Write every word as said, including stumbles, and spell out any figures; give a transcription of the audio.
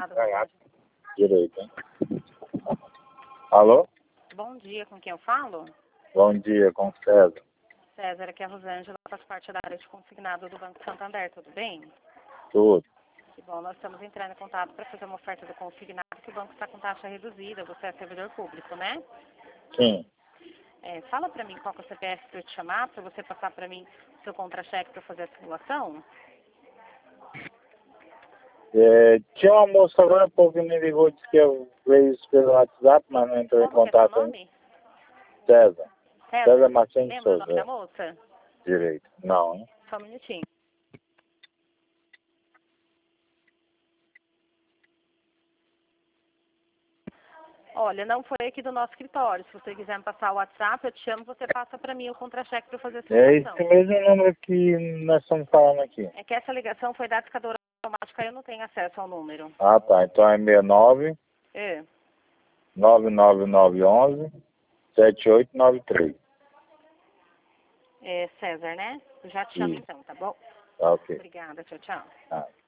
consignado. Ganhado. Direito, hein? Alô? Bom dia, com quem eu falo? Bom dia, com César. César, aqui é a Rosângela, faz parte da área de consignado do Banco Santander, tudo bem? Tudo. Que bom, nós estamos entrando em contato para fazer uma oferta do consignado, que o banco está com taxa reduzida, você é servidor público, né? Sim. É, fala para mim qual que é o C P F para eu te chamar, para você passar para mim o seu contra-cheque para fazer a simulação. É, tinha uma moça agora, o povo me ligou, disse que eu veio isso pelo WhatsApp, mas não entrou em Como que é seu contato ainda. nome? César. César? César Martins de Lembra o nome Souza. da moça? Direito. Não, hein? Só um minutinho. Olha, não foi aqui do nosso escritório. Se você quiser me passar o WhatsApp, eu te chamo, você passa para mim o contra-cheque para eu fazer a É simulação. esse mesmo número que nós estamos falando aqui. É que essa ligação foi da discadora automática e eu não tenho acesso ao número. Ah, tá. Então é seis nove, É, nove nove nove um um, sete oito nove três. é César, né? Eu já te chamo Isso. então, tá bom? Tá ok. Obrigada, tchau, tchau. Ah.